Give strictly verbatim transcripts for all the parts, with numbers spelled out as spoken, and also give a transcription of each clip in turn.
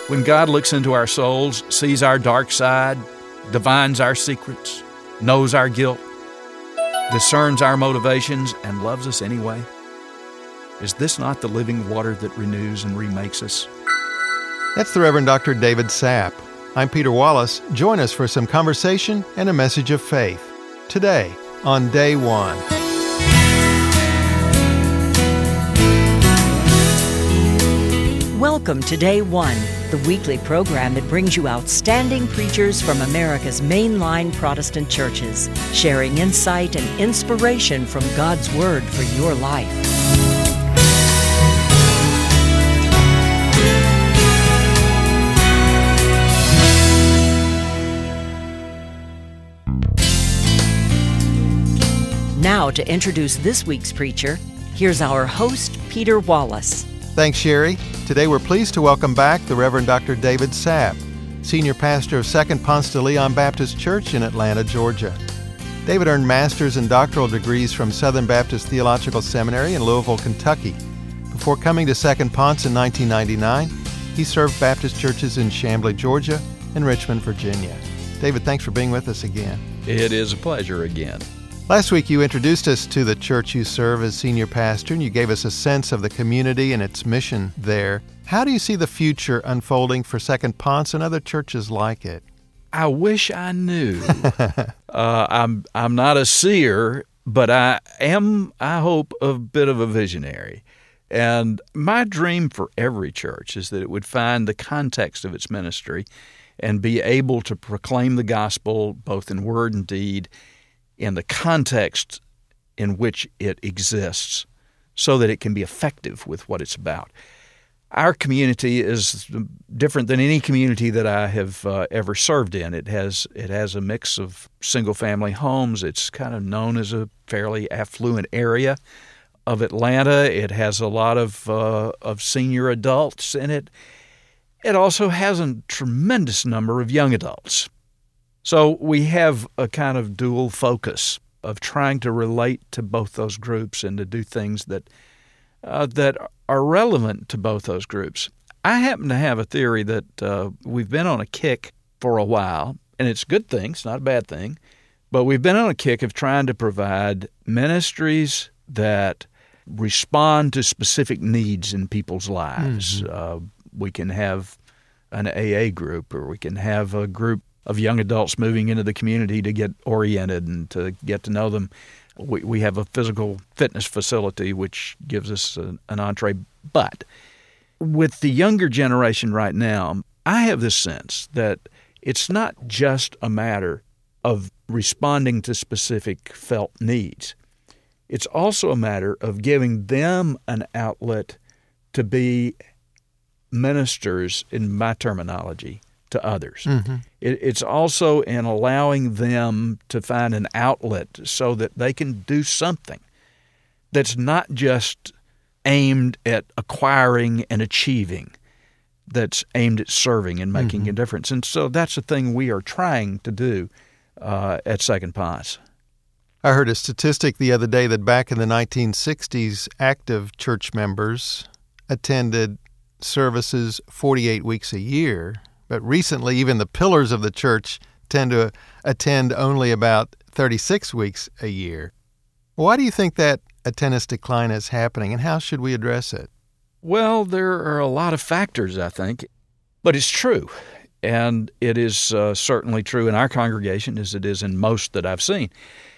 When God looks into our souls, sees our dark side, divines our secrets, knows our guilt, discerns our motivations, and loves us anyway, is this not the living water that renews and remakes us? That's the Reverend Doctor David Sapp. I'm Peter Wallace. Join us for some conversation and a message of faith. Today, on Day One. Welcome to Day One, the weekly program that brings you outstanding preachers from America's mainline Protestant churches, sharing insight and inspiration from God's Word for your life. Now, to introduce this week's preacher, here's our host, Peter Wallace. Thanks, Sherry. Today we're pleased to welcome back the Reverend Doctor David Sapp, Senior Pastor of Second Ponce de Leon Baptist Church in Atlanta, Georgia. David earned master's and doctoral degrees from Southern Baptist Theological Seminary in Louisville, Kentucky. Before coming to Second Ponce in nineteen ninety-nine, he served Baptist churches in Chamblee, Georgia, and Richmond, Virginia. David, thanks for being with us again. It is a pleasure again. Last week, you introduced us to the church you serve as senior pastor, and you gave us a sense of the community and its mission there. How do you see the future unfolding for Second Ponce and other churches like it? I wish I knew. uh, I'm I'm not a seer, but I am, I hope, a bit of a visionary. And my dream for every church is that it would find the context of its ministry and be able to proclaim the gospel both in word and deed in the context in which it exists so that it can be effective with what it's about. Our community is different than any community that I have uh, ever served in. It has it has a mix of single-family homes. It's kind of known as a fairly affluent area of Atlanta. It has a lot of uh, of senior adults in it. It also has a tremendous number of young adults. So we have a kind of dual focus of trying to relate to both those groups and to do things that uh, that are relevant to both those groups. I happen to have a theory that uh, we've been on a kick for a while, and it's a good thing, it's not a bad thing, but we've been on a kick of trying to provide ministries that respond to specific needs in people's lives. Mm-hmm. Uh, we can have an A A group, or we can have a group of young adults moving into the community to get oriented and to get to know them. We, we have a physical fitness facility, which gives us an, an entree. But with the younger generation right now, I have this sense that it's not just a matter of responding to specific felt needs. It's also a matter of giving them an outlet to be ministers, in my terminology, to others. Mm-hmm. It, it's also in allowing them to find an outlet so that they can do something that's not just aimed at acquiring and achieving, that's aimed at serving and making mm-hmm. a difference. And so that's the thing we are trying to do uh, at Second Ponce. I heard a statistic the other day that back in the nineteen sixties, active church members attended services forty-eight weeks a year. But recently, even the pillars of the church tend to attend only about thirty-six weeks a year. Why do you think that attendance decline is happening, and how should we address it? Well, there are a lot of factors, I think, but it's true. And it is uh, certainly true in our congregation as it is in most that I've seen.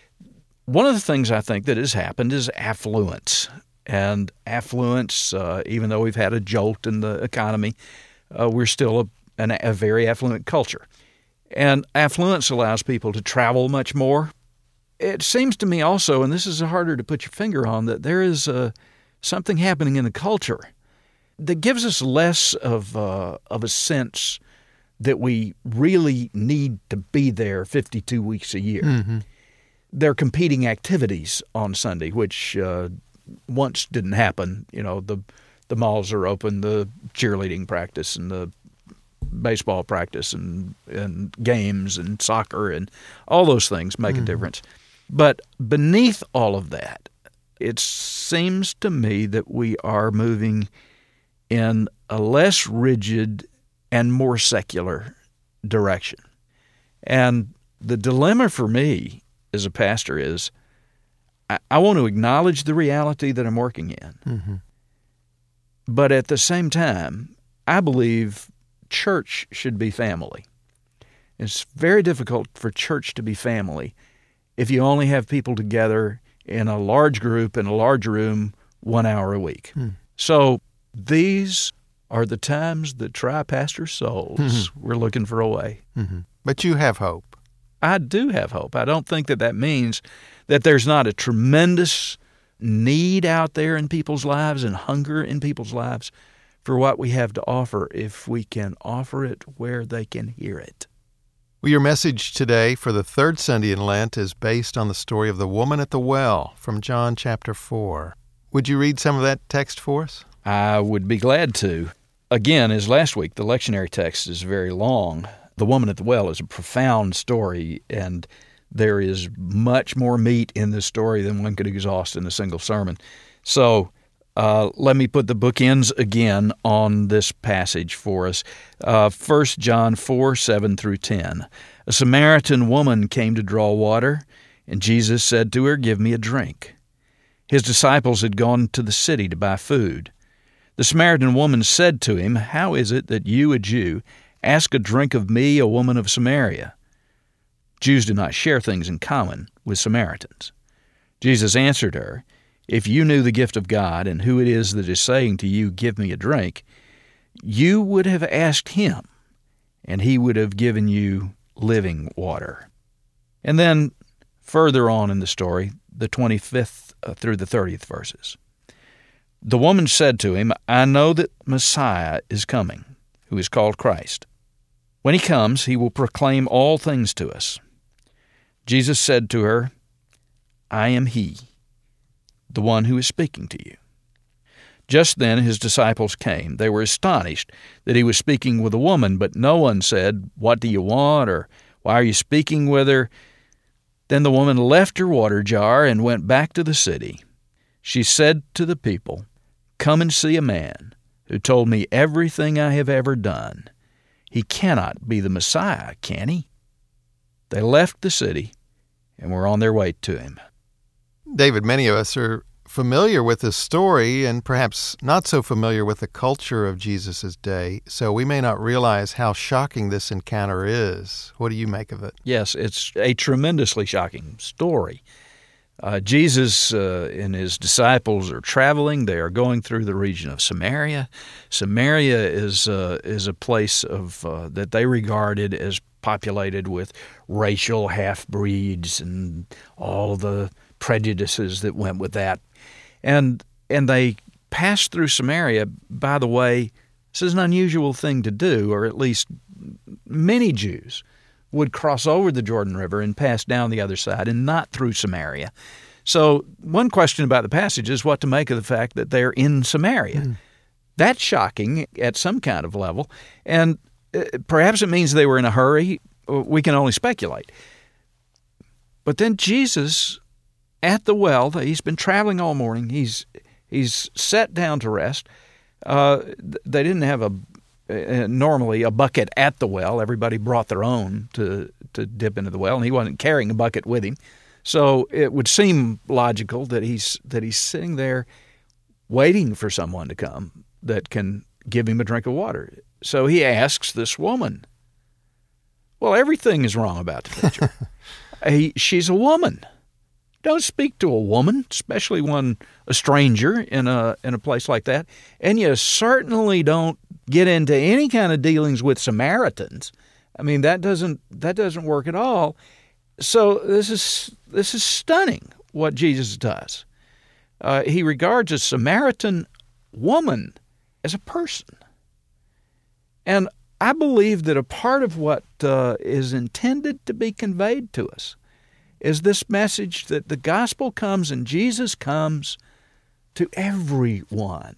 One of the things I think that has happened is affluence. And affluence, uh, even though we've had a jolt in the economy, uh, we're still a An, a very affluent culture. And affluence allows people to travel much more. It seems to me also, and this is harder to put your finger on, that there is uh, something happening in the culture that gives us less of, uh, of a sense that we really need to be there fifty-two weeks a year. Mm-hmm. There are competing activities on Sunday, which uh, once didn't happen. You know, the the malls are open, the cheerleading practice and the baseball practice and, and games and soccer and all those things make mm-hmm. a difference. But beneath all of that, it seems to me that we are moving in a less rigid and more secular direction. And the dilemma for me as a pastor is I, I want to acknowledge the reality that I'm working in. Mm-hmm. But at the same time, I believe church should be family. It's very difficult for church to be family if you only have people together in a large group in a large room one hour a week. Hmm. So these are the times that try pastors' souls. Mm-hmm. We're looking for a way. Mm-hmm. But you have hope. I do have hope. I don't think that that means that there's not a tremendous need out there in people's lives and hunger in people's lives for what we have to offer if we can offer it where they can hear it. Well, your message today for the third Sunday in Lent is based on the story of the woman at the well from John chapter four. Would you read some of that text for us? I would be glad to. Again, as last week, the lectionary text is very long. The woman at the well is a profound story, and there is much more meat in this story than one could exhaust in a single sermon. So uh, let me put the bookends again on this passage for us. Uh, First John four, seven through ten. A Samaritan woman came to draw water, and Jesus said to her, "Give me a drink." His disciples had gone to the city to buy food. The Samaritan woman said to him, "How is it that you, a Jew, ask a drink of me, a woman of Samaria?" Jews do not share things in common with Samaritans. Jesus answered her, "If you knew the gift of God and who it is that is saying to you, 'Give me a drink,' you would have asked him, and he would have given you living water." And then further on in the story, the twenty-fifth through the thirtieth verses. The woman said to him, "I know that Messiah is coming, who is called Christ. When he comes, he will proclaim all things to us." Jesus said to her, "I am he, the one who is speaking to you." Just then his disciples came. They were astonished that he was speaking with a woman, but no one said, "What do you want?" or "Why are you speaking with her?" Then the woman left her water jar and went back to the city. She said to the people, "Come and see a man who told me everything I have ever done. He cannot be the Messiah, can he?" They left the city and were on their way to him. David, many of us are familiar with this story and perhaps not so familiar with the culture of Jesus' day, so we may not realize how shocking this encounter is. What do you make of it? Yes, it's a tremendously shocking story. Uh, Jesus uh, and his disciples are traveling. They are going through the region of Samaria. Samaria is uh, is a place of uh, that they regarded as populated with racial half-breeds and all the prejudices that went with that. And and they passed through Samaria. By the way, this is an unusual thing to do, or at least many Jews would cross over the Jordan River and pass down the other side and not through Samaria. So one question about the passage is what to make of the fact that they're in Samaria. Mm. That's shocking at some kind of level, and perhaps it means they were in a hurry. We can only speculate. But then Jesus, at the well, he's been traveling all morning. He's he's sat down to rest. Uh, they didn't have a uh, normally a bucket at the well. Everybody brought their own to to dip into the well, and he wasn't carrying a bucket with him. So it would seem logical that he's that he's sitting there waiting for someone to come that can give him a drink of water. So he asks this woman. Well, everything is wrong about the picture. he, she's a woman. Don't speak to a woman, especially one a stranger in a in a place like that. And you certainly don't get into any kind of dealings with Samaritans. I mean, that doesn't that doesn't work at all. So this is this is stunning what Jesus does. Uh, he regards a Samaritan woman as a person. And I believe that a part of what uh, is intended to be conveyed to us is this message that the gospel comes and Jesus comes to everyone.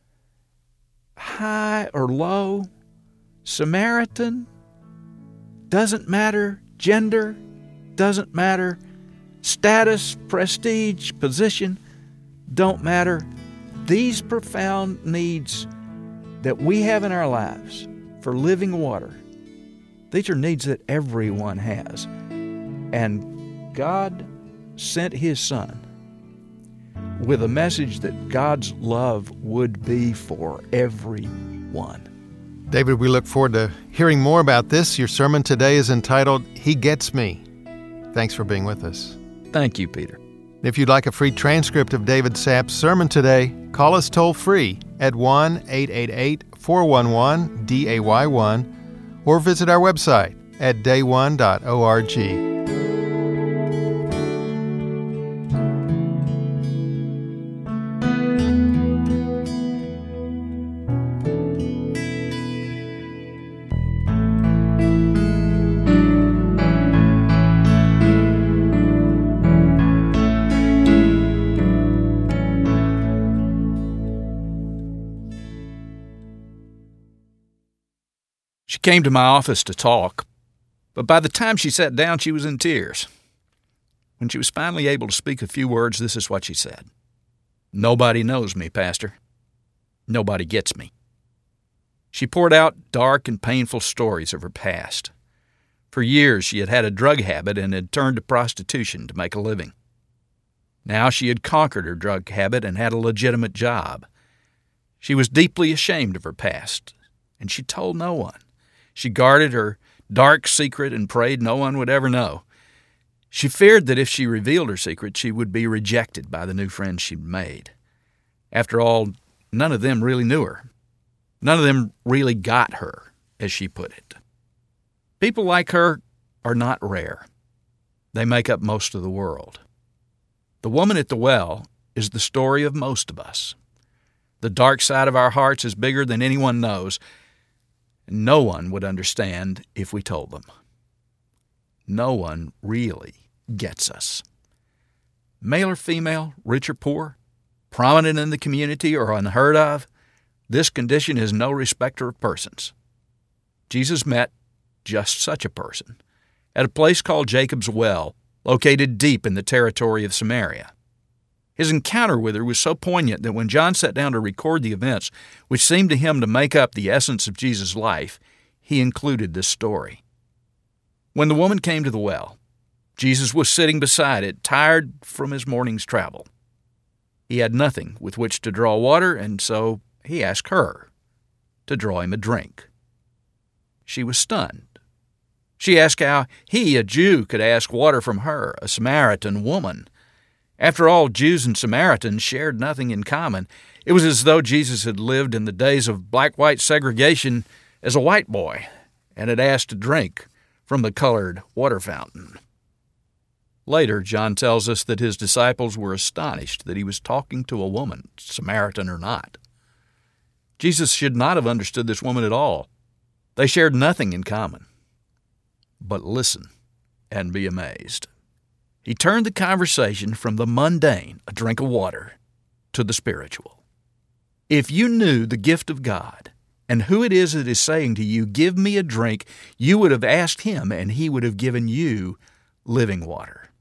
High or low, Samaritan, doesn't matter, gender, doesn't matter, status, prestige, position, don't matter. These profound needs that we have in our lives for living water. These are needs that everyone has. And God sent His Son with a message that God's love would be for everyone. David, we look forward to hearing more about this. Your sermon today is entitled, He Gets Me. Thanks for being with us. Thank you, Peter. If you'd like a free transcript of David Sapp's sermon today, call us toll-free at one eight eight eight, four one one, D A Y one or visit our website at day one dot org. She came to my office to talk, but by the time she sat down, she was in tears. When she was finally able to speak a few words, this is what she said. "Nobody knows me, Pastor. Nobody gets me." She poured out dark and painful stories of her past. For years, she had had a drug habit and had turned to prostitution to make a living. Now she had conquered her drug habit and had a legitimate job. She was deeply ashamed of her past, and she told no one. She guarded her dark secret and prayed no one would ever know. She feared that if she revealed her secret, she would be rejected by the new friends she'd made. After all, none of them really knew her. None of them really got her, as she put it. People like her are not rare. They make up most of the world. The woman at the well is the story of most of us. The dark side of our hearts is bigger than anyone knows. No one would understand if we told them. No one really gets us. Male or female, rich or poor, prominent in the community or unheard of, this condition is no respecter of persons. Jesus met just such a person at a place called Jacob's Well, located deep in the territory of Samaria. His encounter with her was so poignant that when John sat down to record the events, which seemed to him to make up the essence of Jesus' life, he included this story. When the woman came to the well, Jesus was sitting beside it, tired from his morning's travel. He had nothing with which to draw water, and so he asked her to draw him a drink. She was stunned. She asked how he, a Jew, could ask water from her, a Samaritan woman. After all, Jews and Samaritans shared nothing in common. It was as though Jesus had lived in the days of black-white segregation as a white boy and had asked to drink from the colored water fountain. Later, John tells us that his disciples were astonished that he was talking to a woman, Samaritan or not. Jesus should not have understood this woman at all. They shared nothing in common. But listen and be amazed. He turned the conversation from the mundane, a drink of water, to the spiritual. If you knew the gift of God and who it is that is saying to you, "Give me a drink," you would have asked him and he would have given you living water.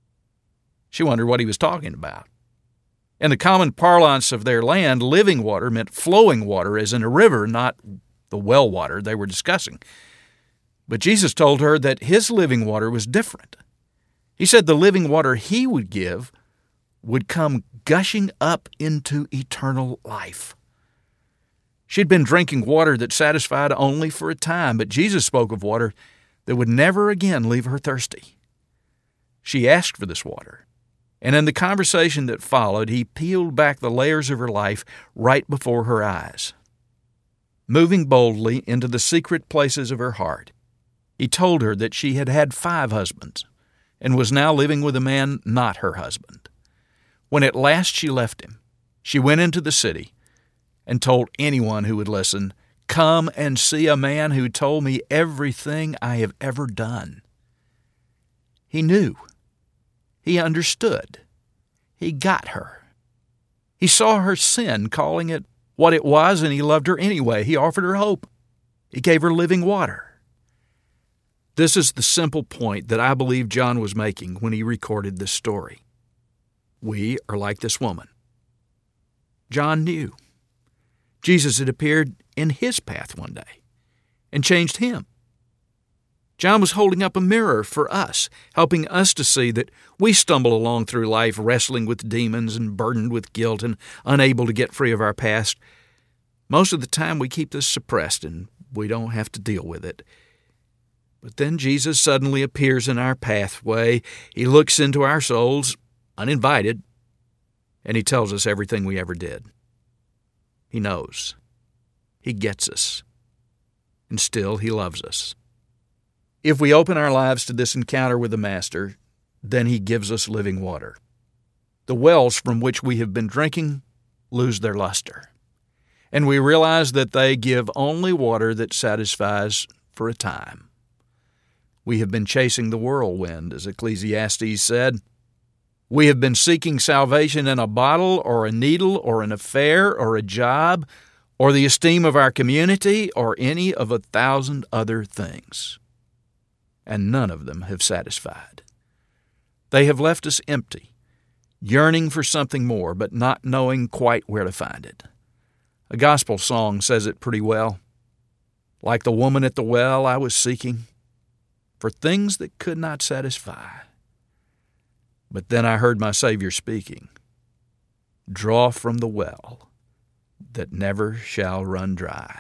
She wondered what he was talking about. In the common parlance of their land, living water meant flowing water, as in a river, not the well water they were discussing. But Jesus told her that his living water was different. He said the living water he would give would come gushing up into eternal life. She'd been drinking water that satisfied only for a time, but Jesus spoke of water that would never again leave her thirsty. She asked for this water, and in the conversation that followed, he peeled back the layers of her life right before her eyes. Moving boldly into the secret places of her heart, he told her that she had had five husbands and was now living with a man not her husband. When at last she left him, she went into the city and told anyone who would listen, "Come and see a man who told me everything I have ever done." He knew. He understood. He got her. He saw her sin, calling it what it was, and he loved her anyway. He offered her hope. He gave her living water. This is the simple point that I believe John was making when he recorded this story. We are like this woman. John knew. Jesus had appeared in his path one day. and changed him. John was holding up a mirror for us, helping us to see that we stumble along through life wrestling with demons and burdened with guilt and unable to get free of our past. Most of the time we keep this suppressed and we don't have to deal with it. But then Jesus suddenly appears in our pathway. He looks into our souls, uninvited, and he tells us everything we ever did. He knows. He gets us. And still he loves us. If we open our lives to this encounter with the Master, then he gives us living water. The wells from which we have been drinking lose their luster, and we realize that they give only water that satisfies for a time. We have been chasing the whirlwind, as Ecclesiastes said. We have been seeking salvation in a bottle or a needle or an affair or a job or the esteem of our community or any of a thousand other things. And none of them have satisfied. They have left us empty, yearning for something more, but not knowing quite where to find it. A gospel song says it pretty well. Like the woman at the well, I was seeking for things that could not satisfy. But then I heard my Savior speaking, draw from the well that never shall run dry.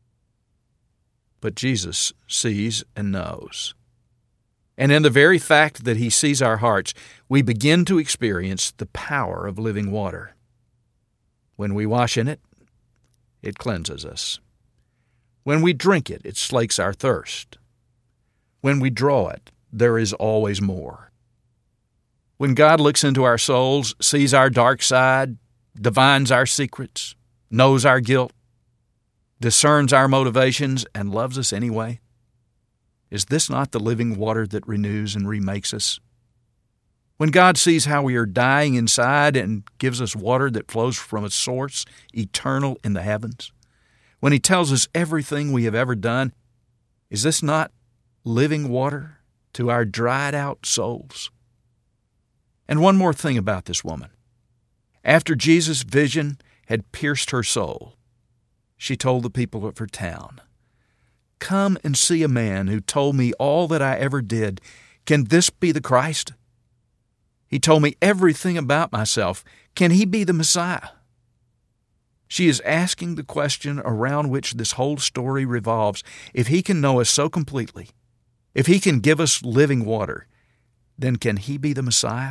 But Jesus sees and knows. And in the very fact that he sees our hearts, we begin to experience the power of living water. When we wash in it, it cleanses us. When we drink it, it slakes our thirst. When we draw it, there is always more. When God looks into our souls, sees our dark side, divines our secrets, knows our guilt, discerns our motivations, and loves us anyway, is this not the living water that renews and remakes us? When God sees how we are dying inside and gives us water that flows from a source eternal in the heavens, when he tells us everything we have ever done, is this not living water to our dried-out souls? And one more thing about this woman. After Jesus' vision had pierced her soul, she told the people of her town, "Come and see a man who told me all that I ever did. Can this be the Christ? He told me everything about myself. Can he be the Messiah?" She is asking the question around which this whole story revolves. If he can know us so completely, if he can give us living water, then can he be the Messiah?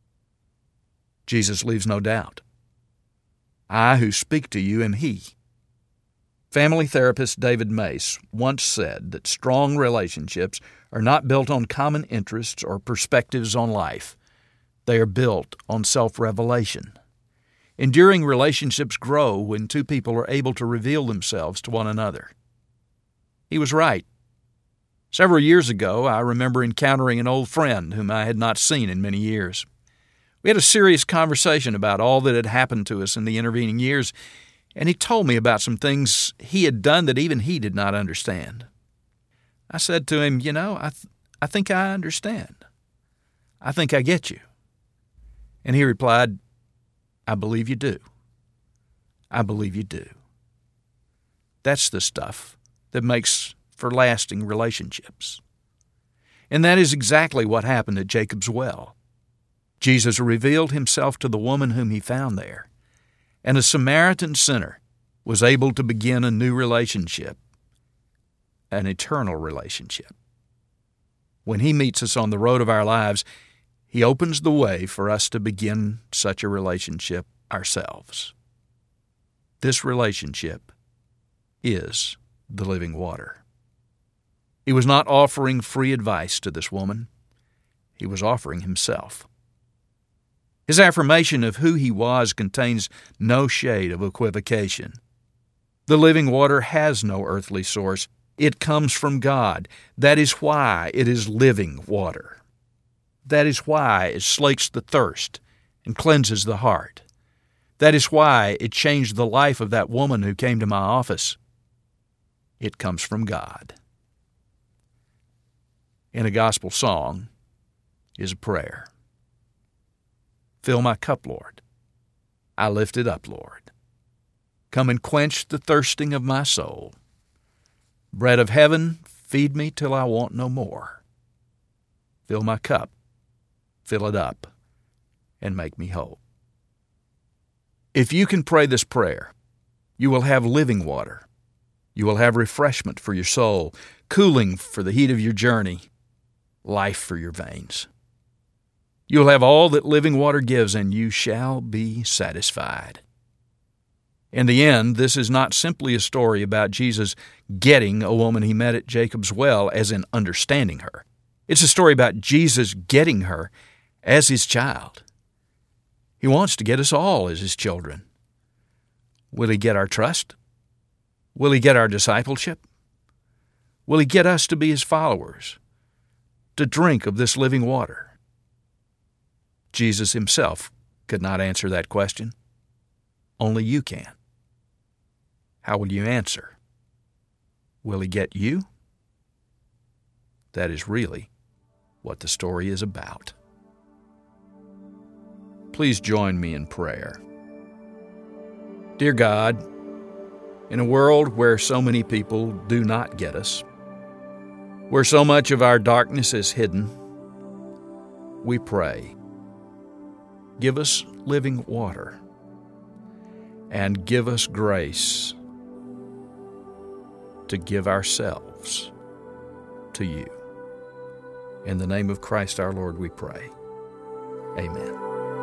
Jesus leaves no doubt. I who speak to you am he. Family therapist David Mace once said that strong relationships are not built on common interests or perspectives on life. They are built on self-revelation. Enduring relationships grow when two people are able to reveal themselves to one another. He was right. Several years ago, I remember encountering an old friend whom I had not seen in many years. We had a serious conversation about all that had happened to us in the intervening years, and he told me about some things he had done that even he did not understand. I said to him, you know, I, th- I think I understand. I think I get you. And he replied, I believe you do. I believe you do. That's the stuff that makes for lasting relationships. And that is exactly what happened at Jacob's well. Jesus revealed himself to the woman whom he found there, and a Samaritan sinner was able to begin a new relationship, an eternal relationship. When he meets us on the road of our lives, he opens the way for us to begin such a relationship ourselves. This relationship is the living water. He was not offering free advice to this woman. He was offering himself. His affirmation of who he was contains no shade of equivocation. The living water has no earthly source. It comes from God. That is why it is living water. That is why it slakes the thirst and cleanses the heart. That is why it changed the life of that woman who came to my office. It comes from God. In a gospel song is a prayer. Fill my cup, Lord. I lift it up, Lord. Come and quench the thirsting of my soul. Bread of heaven, feed me till I want no more. Fill my cup, fill it up, and make me whole. If you can pray this prayer, you will have living water. You will have refreshment for your soul, cooling for the heat of your journey, life for your veins. You will have all that living water gives, and you shall be satisfied. In the end, this is not simply a story about Jesus getting a woman he met at Jacob's well, as in understanding her. It's a story about Jesus getting her as his child. He wants to get us all as his children. Will he get our trust? Will he get our discipleship? Will he get us to be his followers, to drink of this living water? Jesus himself could not answer that question. Only you can. How will you answer? Will he get you? That is really what the story is about. Please join me in prayer. Dear God, in a world where so many people do not get us, where so much of our darkness is hidden, we pray, give us living water and give us grace to give ourselves to you. In the name of Christ our Lord we pray. Amen.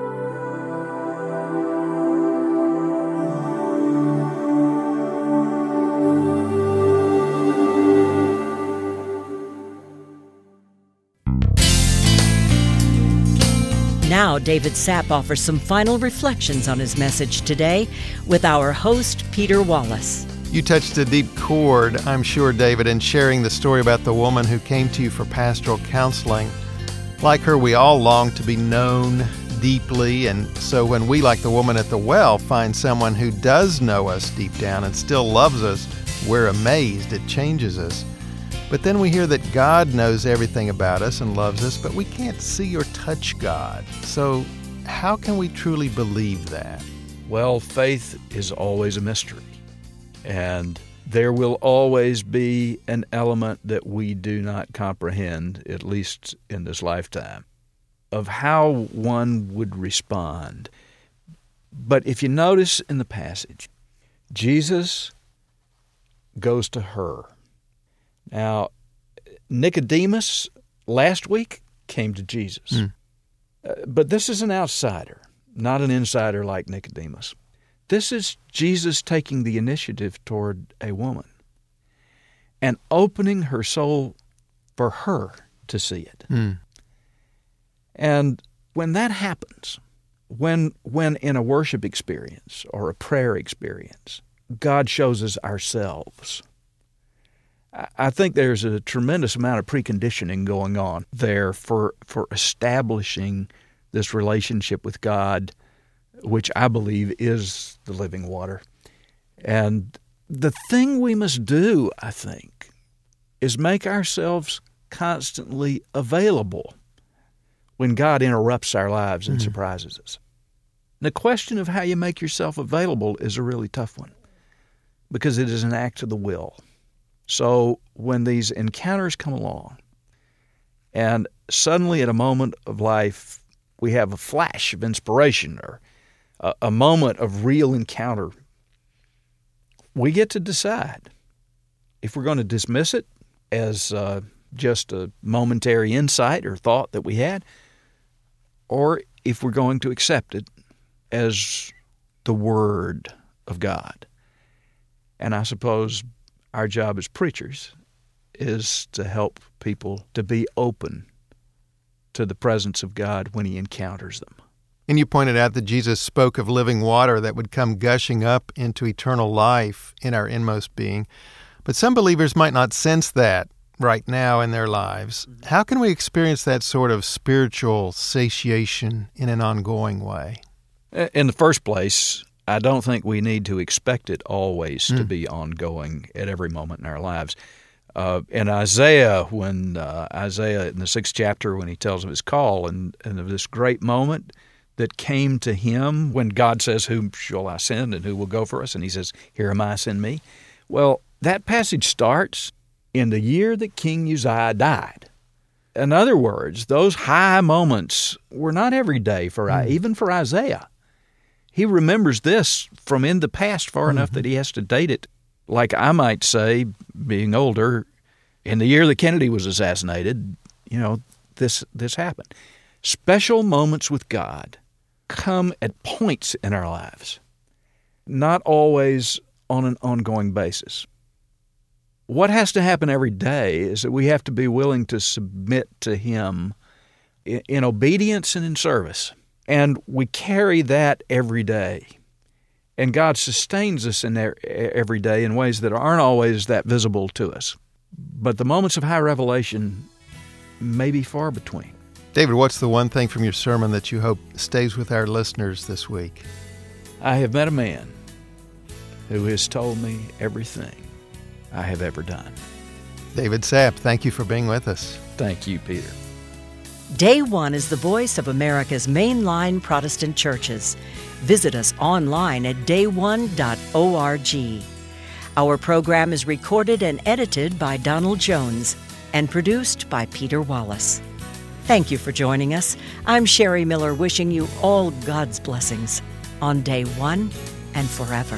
Now, David Sapp offers some final reflections on his message today with our host, Peter Wallace. You touched a deep chord, I'm sure, David, in sharing the story about the woman who came to you for pastoral counseling. Like her, we all long to be known deeply, and so when we, like the woman at the well, find someone who does know us deep down and still loves us, we're amazed. It changes us. But then we hear that God knows everything about us and loves us, but we can't see or touch God. So how can we truly believe that? Well, faith is always a mystery, and there will always be an element that we do not comprehend, at least in this lifetime, of how one would respond. But if you notice in the passage, Jesus goes to her. Now, Nicodemus last week came to Jesus. Mm. Uh, but this is an outsider, not an insider like Nicodemus. This is Jesus taking the initiative toward a woman and opening her soul for her to see it. Mm. And when that happens, when when in a worship experience or a prayer experience, God shows us ourselves, I think there's a tremendous amount of preconditioning going on there for for establishing this relationship with God, which I believe is the living water. And the thing we must do, I think, is make ourselves constantly available when God interrupts our lives and mm-hmm. surprises us. The question of how you make yourself available is a really tough one, because it is an act of the will. So when these encounters come along, and suddenly at a moment of life we have a flash of inspiration or a, a moment of real encounter, we get to decide if we're going to dismiss it as uh, just a momentary insight or thought that we had, or if we're going to accept it as the Word of God. And I suppose our job as preachers is to help people to be open to the presence of God when He encounters them. And you pointed out that Jesus spoke of living water that would come gushing up into eternal life in our inmost being. But some believers might not sense that right now in their lives. How can we experience that sort of spiritual satiation in an ongoing way? In the first place, I don't think we need to expect it always mm. to be ongoing at every moment in our lives. Uh, in Isaiah, when uh, Isaiah in the sixth chapter, when he tells of his call and, and of this great moment that came to him when God says, "Whom shall I send and who will go for us?" And he says, "Here am I, send me." Well, that passage starts in the year that King Uzziah died. In other words, those high moments were not every day for mm. even for Isaiah. He remembers this from in the past far mm-hmm. enough that he has to date it. Like I might say, being older, in the year that Kennedy was assassinated, you know, this this happened. Special moments with God come at points in our lives, not always on an ongoing basis. What has to happen every day is that we have to be willing to submit to Him in, in obedience and in service. And we carry that every day. And God sustains us in there every day in ways that aren't always that visible to us. But the moments of high revelation may be far between. David, what's the one thing from your sermon that you hope stays with our listeners this week? I have met a man who has told me everything I have ever done. David Sapp, thank you for being with us. Thank you, Peter. Day One is the voice of America's mainline Protestant churches. Visit us online at day one dot org. Our program is recorded and edited by Donald Jones and produced by Peter Wallace. Thank you for joining us. I'm Sherry Miller, wishing you all God's blessings on Day One and forever.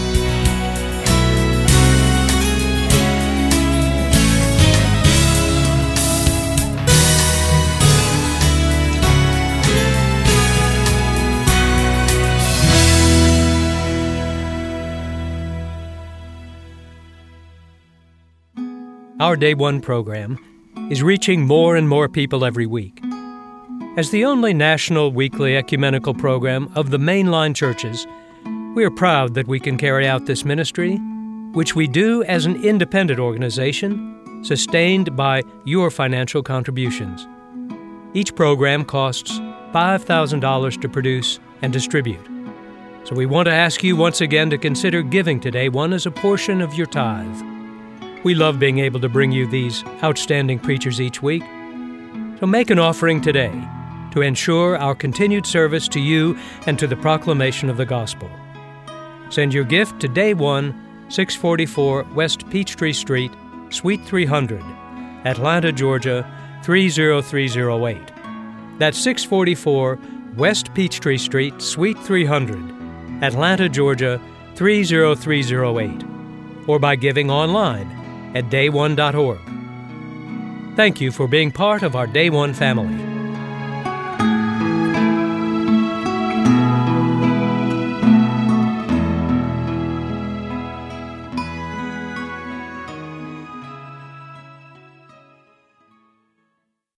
Our Day One program is reaching more and more people every week. As the only national weekly ecumenical program of the mainline churches, we are proud that we can carry out this ministry, which we do as an independent organization, sustained by your financial contributions. Each program costs five thousand dollars to produce and distribute. So we want to ask you once again to consider giving to Day One as a portion of your tithe. We love being able to bring you these outstanding preachers each week. So make an offering today to ensure our continued service to you and to the proclamation of the gospel. Send your gift to Day One, six forty-four West Peachtree Street, Suite three hundred, Atlanta, Georgia, three zero three zero eight. That's six forty-four West Peachtree Street, Suite three hundred, Atlanta, Georgia, three zero three zero eight. Or by giving online at day one dot org. Thank you for being part of our Day One family.